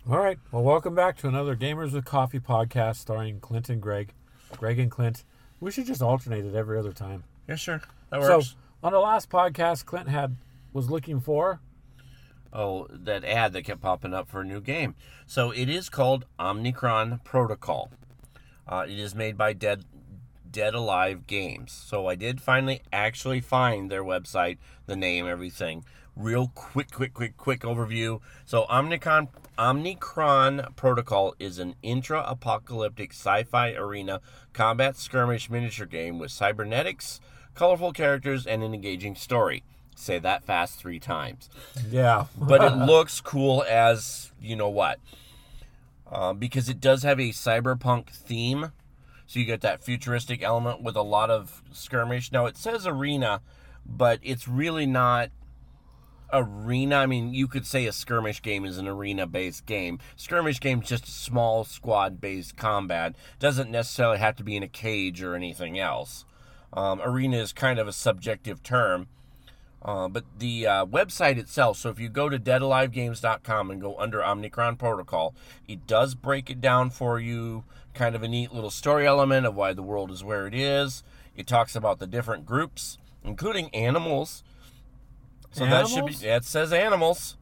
All right. Well, welcome back to another Gamers with Coffee podcast starring Clint and Greg. Greg and Clint. We should just alternate it every other time. Yeah, sure. That So, works. on the last podcast, Clint was looking for. Oh, that ad that kept popping up for a new game. So it is called Omnicron Protocol. It is made by Dead Alive Games. So I did finally actually find their website, the name, everything. Real quick overview. So Omnicron Protocol is an intra-apocalyptic sci-fi arena combat skirmish miniature game with cybernetics, colorful characters, and an engaging story. Say that fast 3 times. Yeah. But it looks cool as, you know what. Because it does have a cyberpunk theme. So you get that futuristic element with a lot of skirmish. Now, it says arena, but it's really not arena. I mean, you could say a skirmish game is an arena-based game. Skirmish game is just small squad-based combat. Doesn't necessarily have to be in a cage or anything else. Arena is kind of a subjective term. But the website itself, so if you go to deadalivegames.com and go under Omnicron Protocol, it does break it down for you, kind of a neat little story element of why the world is where it is. It talks about the different groups, including animals. So Animals? that should be, it says animals.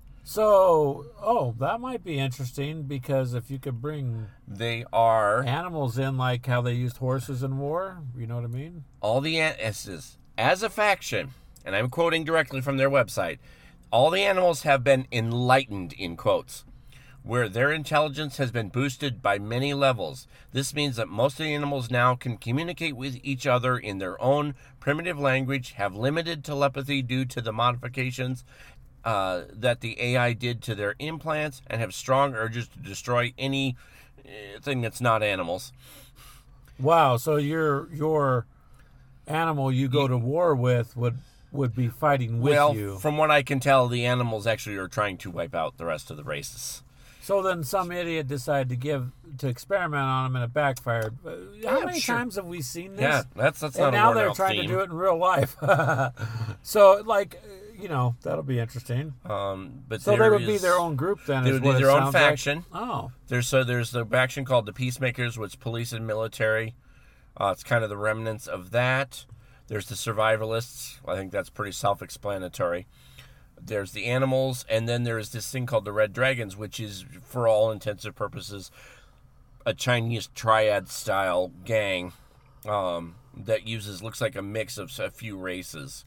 So, that might be interesting because if you could bring They are animals in like how they used horses in war, you know what I mean? all the, as a faction, and I'm quoting directly from their website, all the animals have been enlightened, in quotes, where their intelligence has been boosted by many levels. This means that most of the animals now can communicate with each other in their own primitive language, have limited telepathy due to the modifications that the AI did to their implants, and have strong urges to destroy anything that's not animals. Wow. So your animal you go to war with would be fighting with Well, you. from what I can tell, the animals actually are trying to wipe out the rest of the races. So then some idiot decided to experiment on them and it backfired. How many sure. times have we seen this? Yeah, that's not and a now worn they're out trying theme. to do it in real life. So that'll be interesting. But So they would be their own group then. They is would be what it their own sounds like. faction. Oh, There's the faction called the Peacemakers, which police and military. It's kind of the remnants of that. There's the survivalists. I think that's pretty self-explanatory. There's the animals, and then there's this thing called the Red Dragons, which is, for all intents and purposes, a Chinese triad-style gang that looks like a mix of a few races.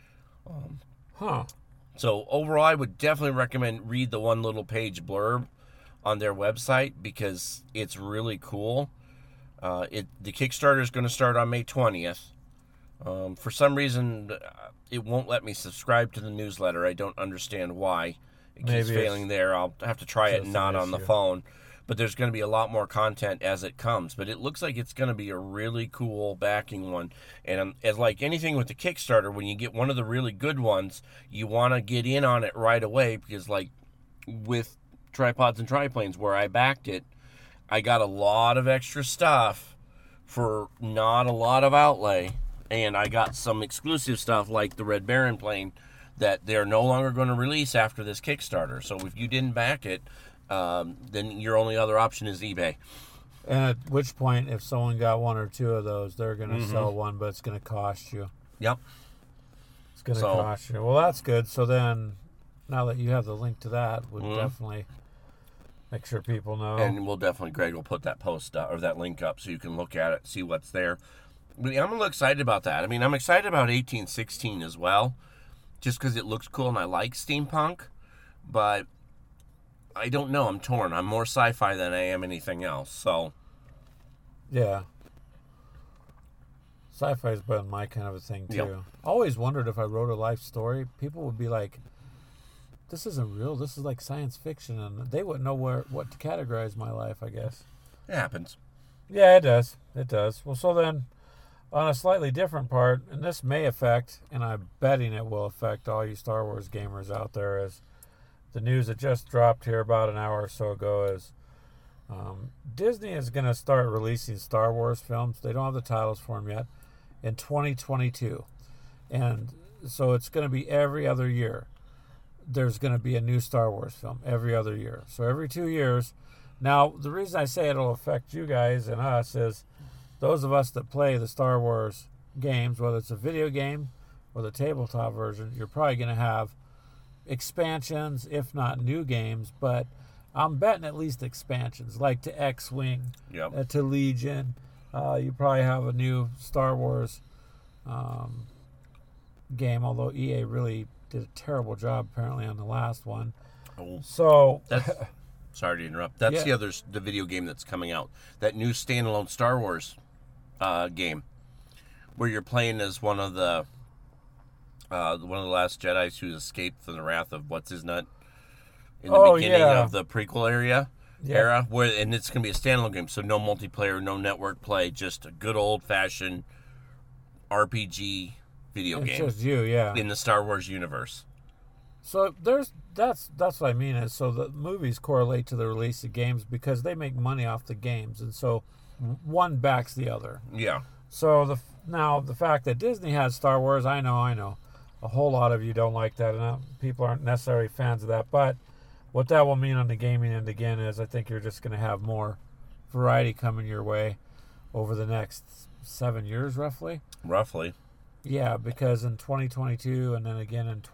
huh. So overall, I would definitely recommend read the one little page blurb on their website because it's really cool. The Kickstarter is going to start on May 20th. For some reason, it won't let me subscribe to the newsletter. I don't understand why. It keeps Maybe failing there. I'll have to try it just not an on the issue. phone. But there's going to be a lot more content as it comes. But it looks like it's going to be a really cool backing one. And as like anything with the Kickstarter, when you get one of the really good ones, you want to get in on it right away because like with Tripods and Triplanes where I backed it, I got a lot of extra stuff for not a lot of outlay. And I got some exclusive stuff like the Red Baron plane that they're no longer going to release after this Kickstarter. So if you didn't back it, then your only other option is eBay. And at which point, if someone got one or two of those, they're going to sell one, but it's going to cost you. Yep. It's going to cost you. Well, that's good. So then, now that you have the link to that, would definitely make sure people know. And Greg will put that post or that link up so you can look at it, see what's there. But I'm a little excited about that. I mean, I'm excited about 1816 as well, just because it looks cool and I like steampunk. But I don't know. I'm torn. I'm more sci-fi than I am anything else. So yeah. Sci-fi's been my kind of a thing, too. Yep. I always wondered if I wrote a life story, people would be like, this isn't real. This is like science fiction. And they wouldn't know what to categorize my life, I guess. it happens. Yeah, it does. It does. Well, so then, on a slightly different part, and this may affect, and I'm betting it will affect all you Star Wars gamers out there, is the news that just dropped here about an hour or so ago is Disney is going to start releasing Star Wars films. They don't have the titles for them yet, in 2022. And so it's going to be every other year. there's going to be a new Star Wars film every other year. So every 2 years. Now, the reason I say it'll affect you guys and us is those of us that play the Star Wars games, whether it's a video game or the tabletop version, you're probably going to have expansions, if not new games, but I'm betting at least expansions, like to X-Wing, to Legion. You probably have a new Star Wars game, although EA really did a terrible job apparently on the last one. Oh, so sorry to interrupt. That's the video game that's coming out. That new standalone Star Wars game, where you're playing as one of the last Jedis who escaped from the wrath of what's his nut in the beginning of the prequel era. And it's going to be a standalone game, so no multiplayer, no network play, just a good old-fashioned RPG video game. It's just you, in the Star Wars universe. So that's what I mean is, so the movies correlate to the release of games because they make money off the games, and so one backs the other. Yeah. So the fact that Disney has Star Wars, I know, a whole lot of you don't like that, and people aren't necessarily fans of that, but what that will mean on the gaming end again is I think you're just going to have more variety coming your way over the next 7 years, roughly. Yeah, because in 2022 and then again in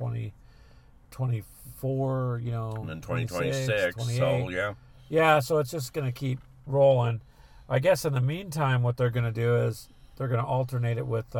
2024, and then 2026, so yeah. Yeah, so it's just going to keep rolling. I guess in the meantime, what they're going to do is they're going to alternate it with,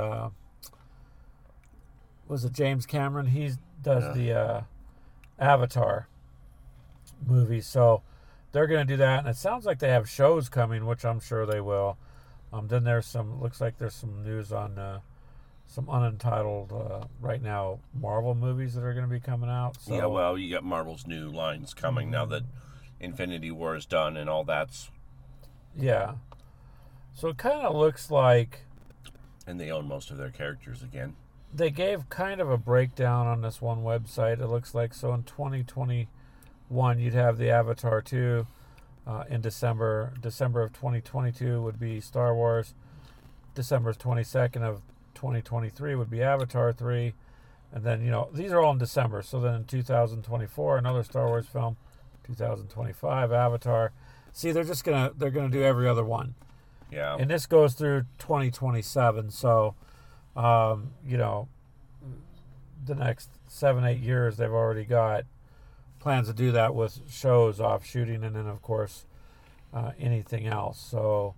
was it James Cameron? He does the Avatar movie, so they're going to do that, and it sounds like they have shows coming, which I'm sure they will. Then looks like there's some news on some unentitled right now Marvel movies that are going to be coming out. So. Yeah, well, you got Marvel's new lines coming now that Infinity War is done and all that's. Yeah. So it kind of looks like. And they own most of their characters again. They gave kind of a breakdown on this one website, it looks like. So in 2021, you'd have the Avatar 2 in December. December of 2022 would be Star Wars. December 22nd of 2023 would be Avatar 3. And then, these are all in December. So then in 2024, another Star Wars film. 2025, Avatar. See, they're gonna do every other one. Yeah. And this goes through 2027. So, the next 7-8 years, they've already got plans to do that with shows off shooting, and then of course anything else. So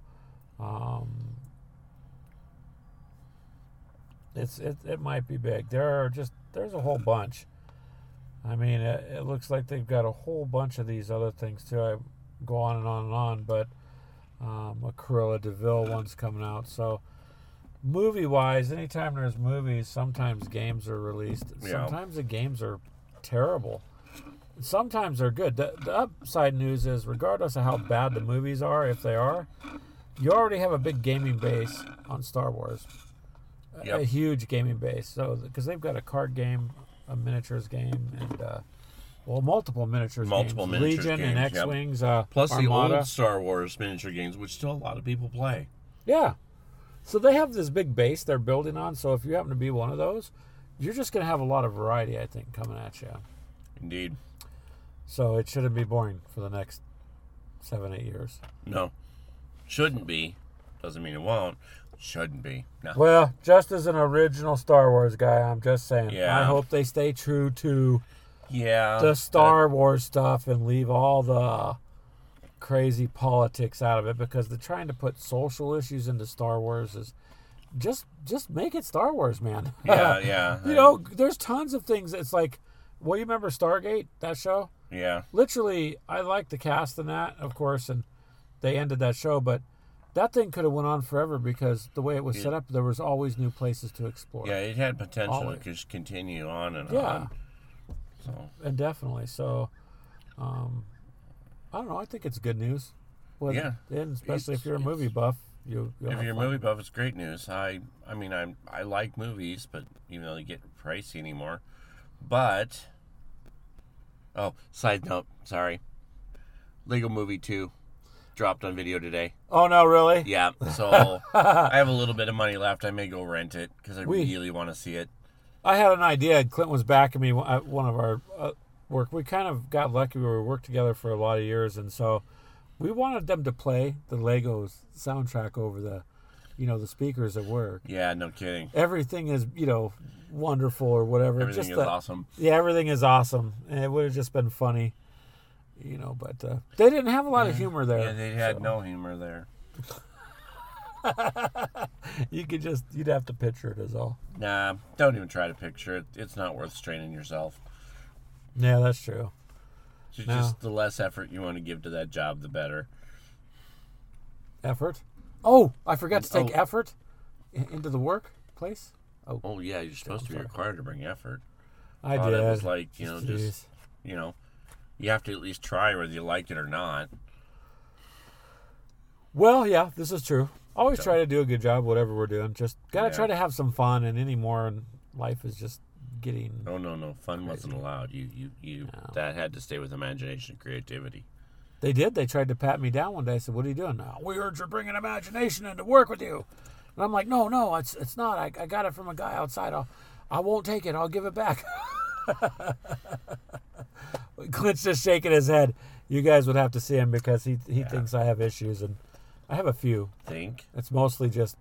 it might be big. There's a whole bunch. I mean, it looks like they've got a whole bunch of these other things too. I go on and on and on, but a Cruella de Vil one's coming out. So movie-wise, anytime there's movies, sometimes games are released. Sometimes the games are terrible. Sometimes they're good. The upside news is, regardless of how bad the movies are, if they are, you already have a big gaming base on Star Wars. Yep. A huge gaming base. So, because they've got a card game, a miniatures game, and multiple miniatures games. Legion and X-Wings. Plus Armada. The old Star Wars miniature games, which still a lot of people play. Yeah. So they have this big base they're building on. So if you happen to be one of those, you're just going to have a lot of variety, I think, coming at you. Indeed. So it shouldn't be boring for the next 7-8 years. No. Shouldn't be. Doesn't mean it won't. Shouldn't be. No. Well, just as an original Star Wars guy, I'm just saying. Yeah. I hope they stay true to the Star Wars stuff and leave all the crazy politics out of it, because they're trying to put social issues into Star Wars is just make it Star Wars, man. Yeah. There's tons of things. It's like, well, you remember Stargate, that show? Yeah. Literally, I like the cast in that, of course, and they ended that show, but that thing could have went on forever because the way it was set up, there was always new places to explore. Yeah, it had potential to just continue on and on. Yeah. So. And definitely. So, I don't know. I think it's good news. Yeah. And especially if you're a movie buff. If you're a movie buff, it's great news. I like movies, but even though they get pricey anymore. But, side note, sorry. Lego Movie 2 dropped on video today. Oh, no, really? Yeah, so I have a little bit of money left. I may go rent it because I really want to see it. I had an idea. Clint was backing me at one of our work. We kind of got lucky. We worked together for a lot of years, and so we wanted them to play the Legos soundtrack over the, the speakers at work. Yeah, no kidding. Everything is, wonderful or whatever. Everything is awesome. Yeah, everything is awesome, and it would have just been funny, But they didn't have a lot of humor there. Yeah, they had no humor there. You'd have to picture it is all. Nah, don't even try to picture it. It's not worth straining yourself. Yeah, that's true. So just the less effort you want to give to that job, the better. Effort? Oh, I forgot to take effort into the workplace. Oh yeah, you're supposed to be required to bring effort. I did. It was like, you have to at least try whether you like it or not. Well, yeah, this is true. Always try to do a good job, whatever we're doing. Just gotta try to have some fun, and anymore, and life is just getting. Oh no, fun wasn't allowed. You that had to stay with imagination and creativity. They did. They tried to pat me down one day. I said, "What are you doing now?" We heard you're bringing imagination in to work with you, and I'm like, "No, it's not. I got it from a guy outside. I won't take it. I'll give it back." Clint's just shaking his head. You guys would have to see him because he thinks I have issues, and I have a few. Think? It's mostly just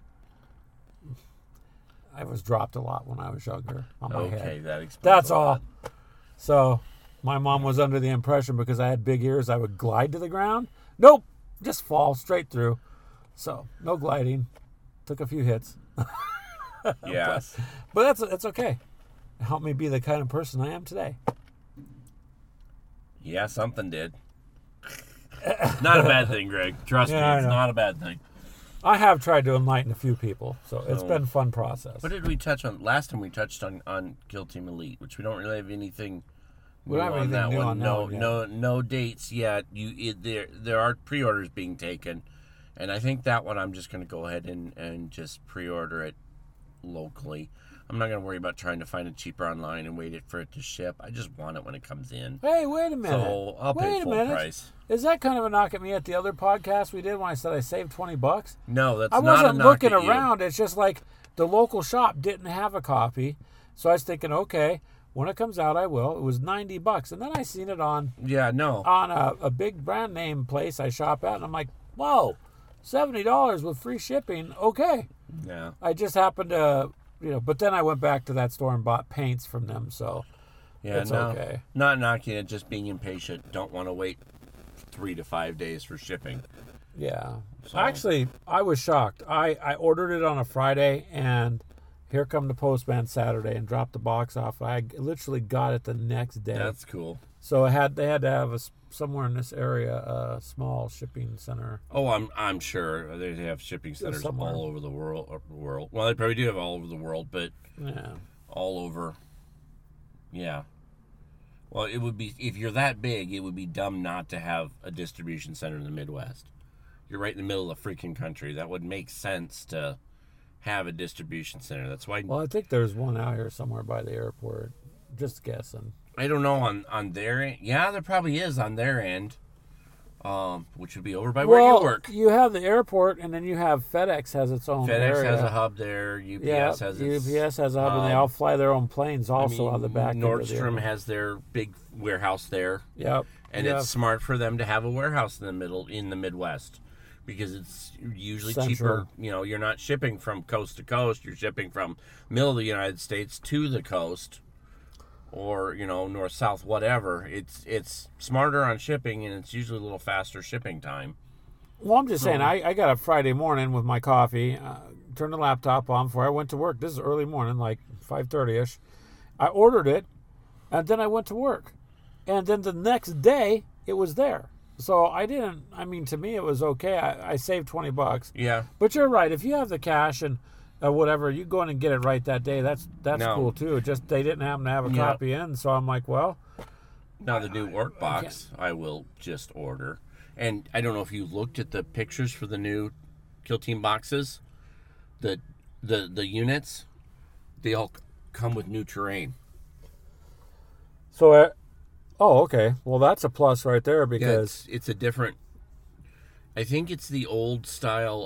I was dropped a lot when I was younger on my head. Okay, that explains. That's all. So my mom was under the impression because I had big ears I would glide to the ground. Nope, just fall straight through. So no gliding. Took a few hits. Yeah. But that's okay. It helped me be the kind of person I am today. Yeah, something did. Not a bad thing, Greg. Trust me, it's not a bad thing. I have tried to enlighten a few people, so it's been a fun process. What did we touch on? Last time we touched on Kill Team Elite, which we don't really have anything we don't have anything new on that one. No dates yet. There are pre-orders being taken, and I think that one I'm just going to go ahead and just pre-order it locally. I'm not going to worry about trying to find it cheaper online and wait for it to ship. I just want it when it comes in. Hey, wait a minute. So I'll pay full price. Is that kind of a knock at me at the other podcast we did when I said I saved $20? No, that's not a knock at you. I wasn't looking around. It's just like the local shop didn't have a copy. So I was thinking, okay, when it comes out, I will. It was $90. And then I seen it on a big brand name place I shop at. And I'm like, whoa, $70 with free shipping. Okay. Yeah. I just happened to... but then I went back to that store and bought paints from them, so it's okay. Not knocking it, just being impatient. Don't want to wait 3 to 5 days for shipping. Yeah. So. Actually, I was shocked. I ordered it on a Friday, and here come the postman Saturday and dropped the box off. I literally got it the next day. That's cool. So they had to have somewhere in this area a small shipping center. Oh, I'm sure they have shipping centers all over the world. Well, they probably do have all over the world, but all over. Yeah. Well, it would be, if you're that big, it would be dumb not to have a distribution center in the Midwest. You're right in the middle of the freaking country. That would make sense to have a distribution center. That's why. Well, I think there's one out here somewhere by the airport. Just guessing. I don't know on their end. Yeah, there probably is on their end, which would be over by where you work. You have the airport, and then you have FedEx has its own area. FedEx has a hub there. UPS has a hub, and they all fly their own planes also on the back. Nordstrom has their big warehouse there. Yep. And it's smart for them to have a warehouse in the Midwest. Because it's usually cheaper. You're not shipping from coast to coast. You're shipping from middle of the United States to the coast. Or, north, south, whatever. It's smarter on shipping, and it's usually a little faster shipping time. Well, I'm just saying, I got up Friday morning with my coffee, turned the laptop on before I went to work. This is early morning, like 5:30ish. I ordered it, and then I went to work. And then the next day, it was there. So to me, it was okay. I saved $20. Yeah. But you're right. If you have the cash and whatever, you go in and get it right that day. That's cool too. Just they didn't happen to have a copy in, so I'm like, well. Now the new work box, I will just order. And I don't know if you looked at the pictures for the new Kill Team boxes. The units, they all come with new terrain. So, okay. Well, that's a plus right there because it's a different. I think it's the old style.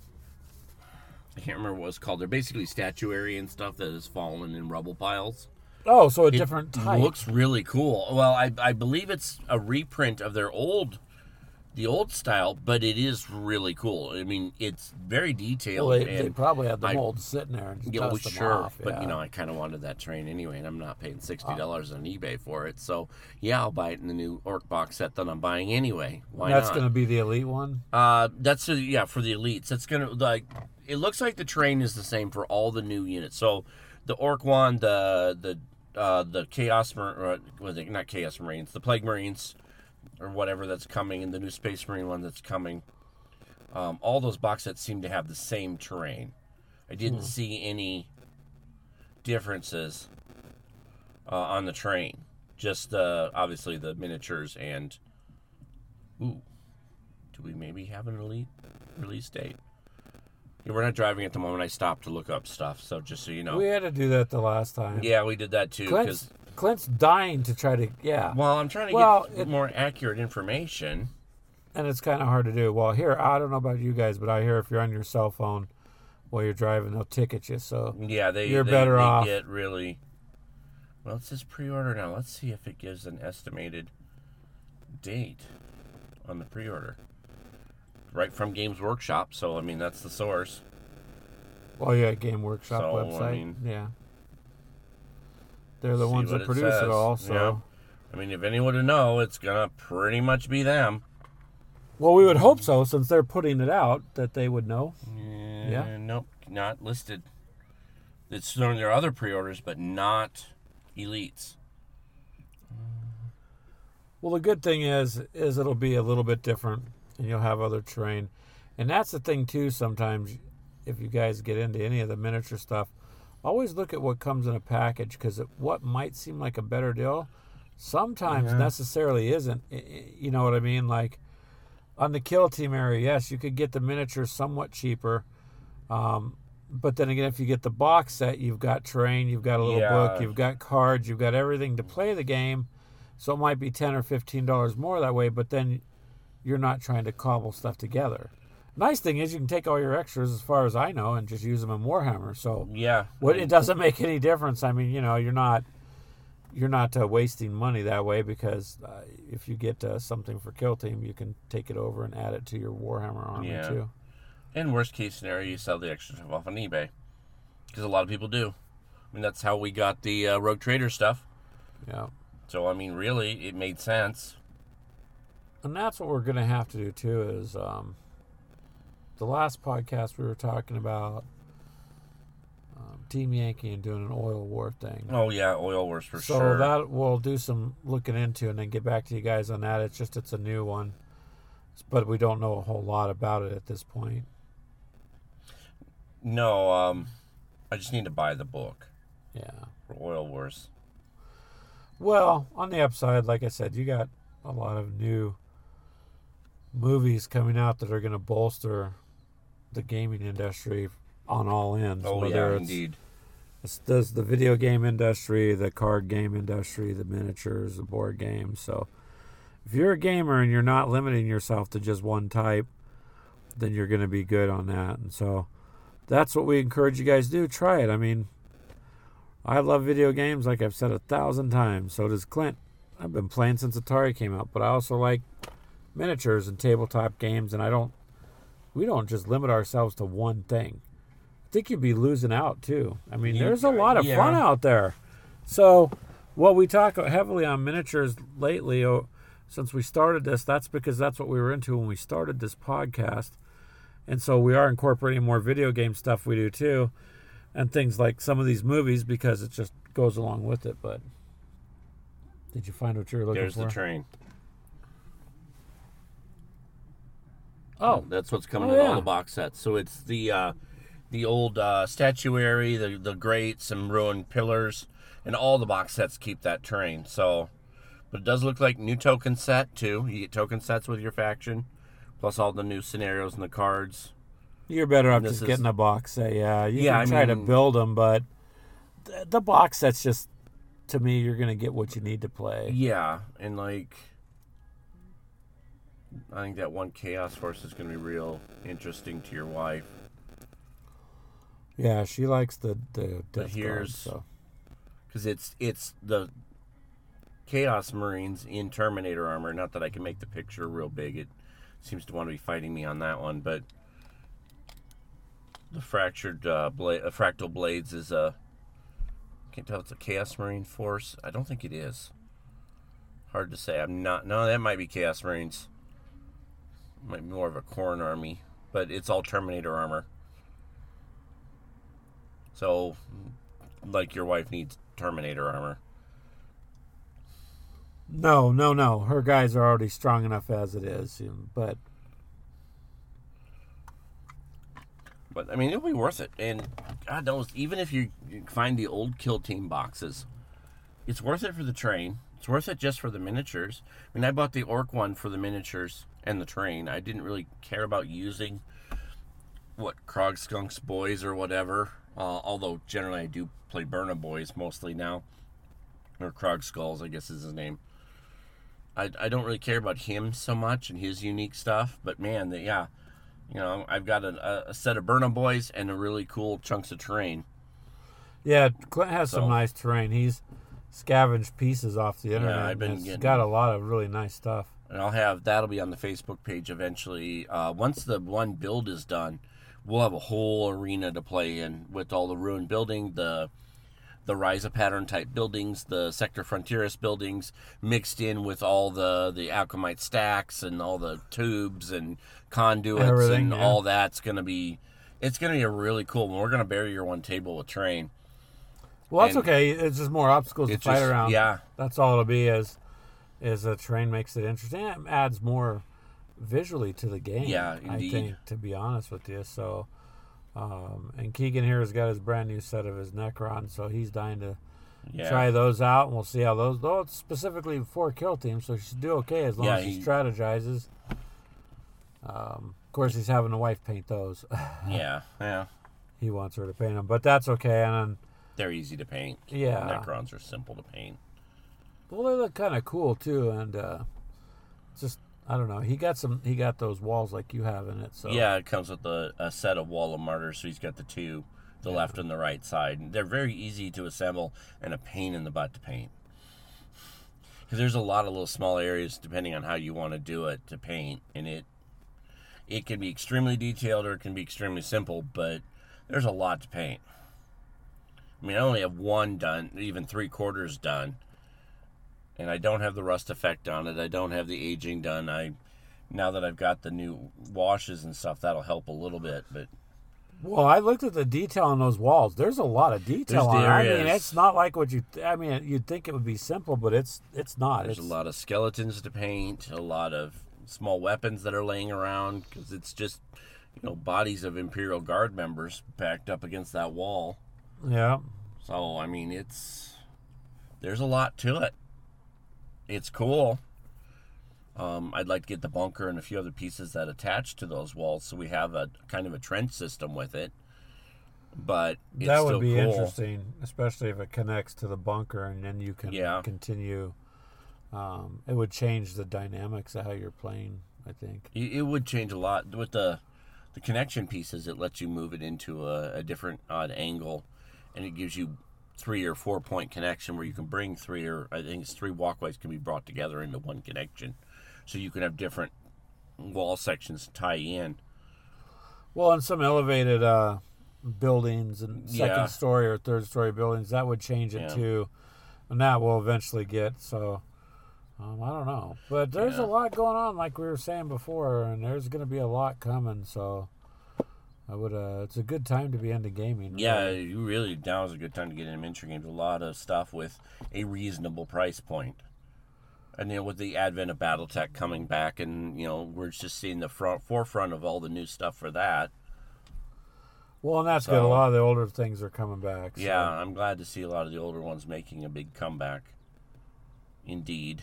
I can't remember what it's called. They're basically statuary and stuff that has fallen in rubble piles. Oh, so a different type. It looks really cool. Well, I believe it's a reprint of the old style, but it is really cool. I mean, it's very detailed. Well, they probably had the molds sitting there and just dust them sure. off. But, I kind of wanted that train anyway, and I'm not paying $60 on eBay for it. So, yeah, I'll buy it in the new Orc box set that I'm buying anyway. Why That's not? going to be the Elite one? That's, for the Elites. It's going to, it looks like the train is the same for all the new units. So, the Orc one, the Chaos, not Chaos Marines, the Plague Marines, or whatever that's coming, and the new Space Marine one that's coming. All those box sets seem to have the same terrain. I didn't see any differences on the train. Just obviously the miniatures and... Ooh. Do we maybe have an Elite release date? Yeah, we're not driving at the moment. I stopped to look up stuff, so just so you know. We had to do that the last time. Yeah, we did that too. Clint's dying to try to, Well, I'm trying to get more accurate information. And it's kind of hard to do. Well, here, I don't know about you guys, but I hear if you're on your cell phone while you're driving, they'll ticket you. So yeah, you're better off. Get really... Well, it says pre-order now. Let's see if it gives an estimated date on the pre-order. Right from Games Workshop, so, I mean, that's the source. Oh, yeah, Game Workshop website. I mean, yeah. They're the ones that produce it all, so... Yeah. I mean, if anyone to know, it's going to pretty much be them. Well, we would hope so, since they're putting it out, that they would know. Yeah. Nope, not listed. It's on their other pre-orders, but not Elites. Well, the good thing is it'll be a little bit different, and you'll have other terrain. And that's the thing, too, sometimes, if you guys get into any of the miniature stuff, always look at what comes in a package, because what might seem like a better deal sometimes necessarily isn't. You know what I mean? Like, on the Kill Team area, yes, you could get the miniatures somewhat cheaper. But then again, if you get the box set, you've got terrain, you've got a little book, you've got cards, you've got everything to play the game. So it might be $10 or $15 more that way, but then you're not trying to cobble stuff together. Nice thing is you can take all your extras, as far as I know, and just use them in Warhammer. So it doesn't make any difference. I mean, you're not wasting money that way, because if you get something for Kill Team, you can take it over and add it to your Warhammer army too. In worst case scenario, you sell the extra stuff off on eBay, because a lot of people do. I mean, that's how we got the Rogue Trader stuff. Yeah. So, I mean, really, it made sense. And that's what we're going to have to do, too, is the last podcast we were talking about Team Yankee and doing an oil war thing. Oh, yeah, oil wars for sure. So that we'll do some looking into and then get back to you guys on that. It's a new one. But we don't know a whole lot about it at this point. No, I just need to buy the book. Yeah. For Oil Wars. Well, on the upside, like I said, you got a lot of new movies coming out that are going to bolster the gaming industry on all ends. Oh, whether yeah, indeed. It's the video game industry, the card game industry, the miniatures, the board games. So if you're a gamer and you're not limiting yourself to just one type, then you're going to be good on that. And so that's what we encourage you guys to do. Try it. I mean, I love video games, like I've said 1,000 times. So does Clint. I've been playing since Atari came out, but I also like miniatures and tabletop games, and we don't just limit ourselves to one thing. I think you'd be losing out too. I mean, there's a lot of fun out there. So what we talk heavily on miniatures lately, since we started this, that's because that's what we were into when we started this podcast. And so we are incorporating more video game stuff we do too, and things like some of these movies, because it just goes along with it. But did you find what you were looking for? There's the train. Oh, that's what's coming in all the box sets. So it's the old statuary, the grates and ruined pillars, and all the box sets keep that terrain. So, but it does look like new token set too. You get token sets with your faction, plus all the new scenarios and the cards. You're better off just getting a box set. Yeah, you can try to build them, but the box set's just, to me, you're gonna get what you need to play. Yeah, and like, I think that one Chaos Force is going to be real interesting to your wife. Yeah, she likes the But Death Guard, so. because it's the Chaos Marines in Terminator armor. Not that I can make the picture real big. It seems to want to be fighting me on that one, but the fractured fractal blades is a. Can't tell if it's a Chaos Marine force. I don't think it is. Hard to say. I'm not. No, that might be Chaos Marines. Might be more of a Khorne army, but it's all Terminator armor. So, like your wife needs Terminator armor. No. Her guys are already strong enough as it is, but I mean, it'll be worth it. And God knows, even if you find the old Kill Team boxes, it's worth it for the train. It's worth it just for the miniatures. I mean, I bought the Orc one for the miniatures and the train. I didn't really care about using Krogskunk's boys or whatever. Although generally I do play Burna Boys mostly now, or Krogskulls, I guess is his name. I don't really care about him so much and his unique stuff, but man, I've got a set of Burna Boys and a really cool chunks of terrain. Yeah, Clint has some nice terrain. He's scavenged pieces off the internet. Yeah, I've been getting got a lot of really nice stuff. And that'll be on the Facebook page eventually. Once the one build is done, we'll have a whole arena to play in with all the ruined building, the Ryza pattern type buildings, the Sector Frontieris buildings, mixed in with all the Alchemite stacks and all the tubes and conduits and all that's gonna be. It's gonna be a really cool one. We're gonna bury your one table with terrain. Well, that's okay. It's just more obstacles to fight around. Yeah, that's all it'll be. Is the terrain makes it interesting. It adds more visually to the game. Yeah, indeed. I think, to be honest with you. So, and Keegan here has got his brand new set of his Necron, so he's dying to try those out, and we'll see how those. Though it's specifically for Kill Team, so he should do okay as long as he strategizes. Of course, he's having the wife paint those. Yeah. He wants her to paint them, but that's okay. And then, they're easy to paint. Yeah, Necrons are simple to paint. Well, they look kind of cool too, and just I don't know. He got those walls like you have in it. So yeah, it comes with a set of Wall of Martyrs. So he's got the two, the left and the right side. And they're very easy to assemble and a pain in the butt to paint. Because there's a lot of little small areas depending on how you want to do it to paint, and it can be extremely detailed or it can be extremely simple, but there's a lot to paint. I mean, I only have one done, even 3/4 done. And I don't have the rust effect on it. I don't have the aging done. Now that I've got the new washes and stuff, that'll help a little bit. But well, I looked at the detail on those walls. There's a lot of detail on it. I mean, it's not like what you. I mean, you'd think it would be simple, but it's not. There's a lot of skeletons to paint. A lot of small weapons that are laying around because it's just bodies of Imperial Guard members backed up against that wall. Yeah. So I mean, there's a lot to it. It's cool. I'd like to get the bunker and a few other pieces that attach to those walls, so we have a kind of a trench system with it. But it's that would still be cool. Interesting, especially if it connects to the bunker, and then you can continue. It would change the dynamics of how you're playing, I think. It would change a lot with the connection pieces. It lets you move it into a different odd angle, and it gives you 3 or 4 point connection where you can bring 3 or I think it's 3 walkways can be brought together into one connection, so you can have different wall sections tie in. Well, in some elevated buildings and second story or third story buildings, that would change it too, and that will eventually get. So I don't know, but there's a lot going on, like we were saying before, and there's going to be a lot coming. So I would. It's a good time to be into gaming. Really. Yeah, you really now is a good time to get into miniature games. A lot of stuff with a reasonable price point, and with the advent of BattleTech coming back, and we're just seeing the forefront of all the new stuff for that. Well, and that's good. A lot of the older things are coming back. So. Yeah, I'm glad to see a lot of the older ones making a big comeback. Indeed,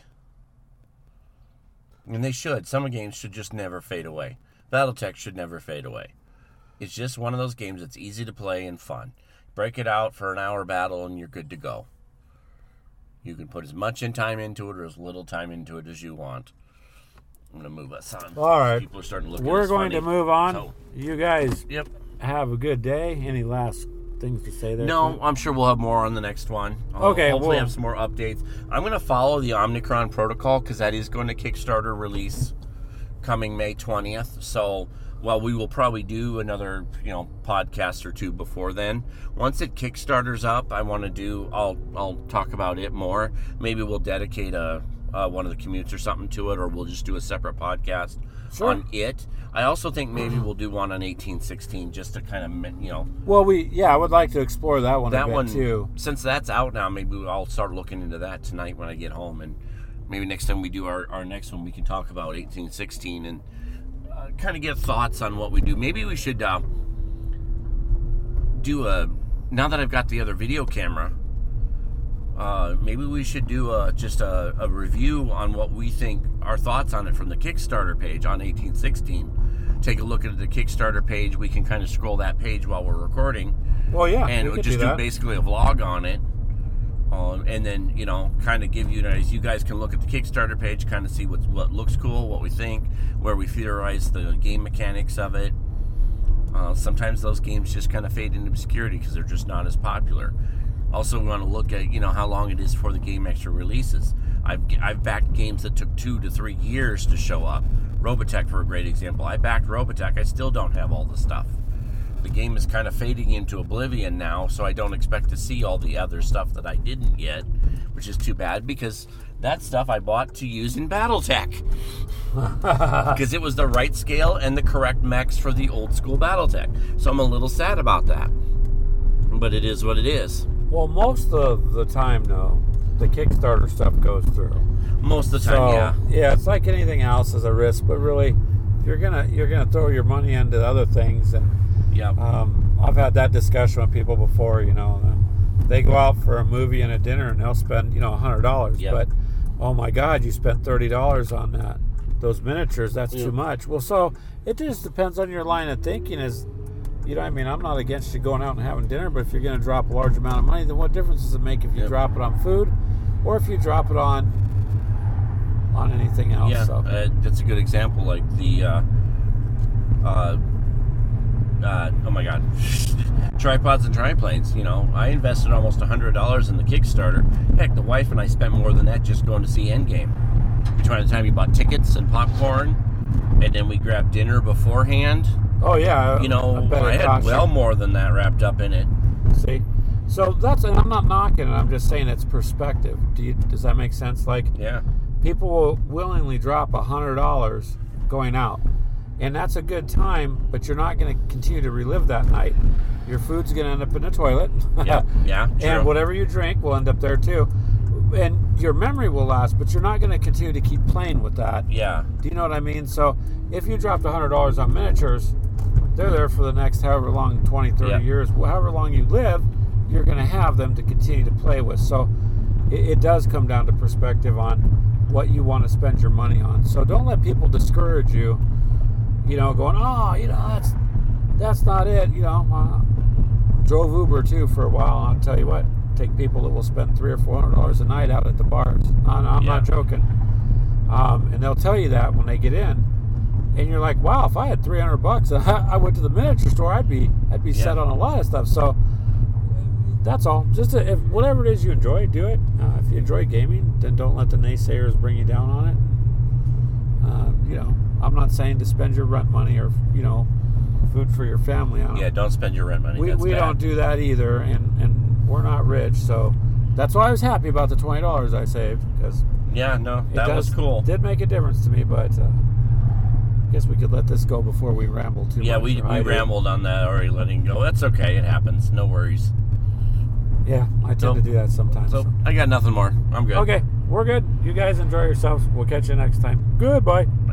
and they should. Some games should just never fade away. BattleTech should never fade away. It's just one of those games that's easy to play and fun. Break it out for an hour battle and you're good to go. You can put as much time into it or as little time into it as you want. I'm going to move us on. All right. People are starting to look at We're us going funny. to move on. So, you guys have a good day. Any last things to say there? No, I'm sure we'll have more on the next one. Okay, hopefully have some more updates. I'm going to follow the Omicron protocol because that is going to Kickstarter release coming May 20th. So, well, we will probably do another, podcast or two before then. Once it Kickstarters up, I'll talk about it more. Maybe we'll dedicate one of the commutes or something to it, or we'll just do a separate podcast on it. I also think maybe we'll do one on 1816 just to kind of, Well, I would like to explore that one a bit too. Since that's out now, maybe I'll start looking into that tonight when I get home, and maybe next time we do our next one, we can talk about 1816 and kind of get thoughts on what we do. Maybe we should now that I've got the other video camera, maybe we should do just a review on what we think, our thoughts on it from the Kickstarter page on 1816. Take a look at the Kickstarter page. We can kind of scroll that page while we're recording. Well, yeah. And we'll just do basically a vlog on it. And then, kind of give you guys, can look at the Kickstarter page, kind of see what looks cool, what we think, where we theorize the game mechanics of it. Sometimes those games just kind of fade into obscurity because they're just not as popular. Also, we want to look at, how long it is before the game actually releases. I've backed games that took 2 to 3 years to show up. Robotech, for a great example. I backed Robotech. I still don't have all the stuff. The game is kind of fading into oblivion now, so I don't expect to see all the other stuff that I didn't get, which is too bad because that stuff I bought to use in Battletech. Because it was the right scale and the correct mechs for the old school Battletech. So I'm a little sad about that. But it is what it is. Well, most of the time, though, the Kickstarter stuff goes through. Most of the time, yeah. Yeah, it's like anything else is a risk, but really, you're gonna throw your money into other things, and I've had that discussion with people before. They go out for a movie and a dinner, and they'll spend $100, but oh my God, you spent $30 on that. Those miniatures, that's too much. Well, so it just depends on your line of thinking. I'm not against you going out and having dinner, but if you're going to drop a large amount of money, then what difference does it make if you drop it on food or if you drop it on anything else? Yeah, so. That's a good example. Like the, oh my God, tripods and triplanes. I invested almost $100 in the Kickstarter. Heck, the wife and I spent more than that just going to see Endgame. Between the time we bought tickets and popcorn, and then we grabbed dinner beforehand. Oh yeah, I had well more than that wrapped up in it. See, so and I'm not knocking it. I'm just saying it's perspective. Does that make sense? Like, people will willingly drop $100 going out, and that's a good time. But you're not going to continue to relive that night. Your food's going to end up in the toilet. Yeah, true. And whatever you drink will end up there too. And your memory will last, but you're not going to continue to keep playing with that. Yeah. Do you know what I mean? So if you dropped $100 on miniatures, they're there for the next however long, 20, 30 years, however long you live, you're going to have them to continue to play with. So it does come down to perspective on what you want to spend your money on. So don't let people discourage you, going, that's not it. Drove Uber too for a while, and I'll tell you what, take people that will spend $300 or $400 a night out at the bars. I'm not joking. And they'll tell you that when they get in, and you're like, wow, if I had $300, I went to the miniature store, I'd be set on a lot of stuff. So that's all. Just if whatever it is you enjoy, do it. If you enjoy gaming, then don't let the naysayers bring you down on it. I'm not saying to spend your rent money or food for your family on it. Yeah, don't spend your rent money. We don't do that either, and we're not rich, so that's why I was happy about the $20 I saved, because that was cool. Did make a difference to me, but I guess we could let this go before we ramble too much. Yeah, we rambled on that, already letting go. That's okay, it happens. No worries. Yeah, I tend to do that sometimes. So I got nothing more. I'm good. Okay, we're good. You guys enjoy yourselves. We'll catch you next time. Goodbye. Bye.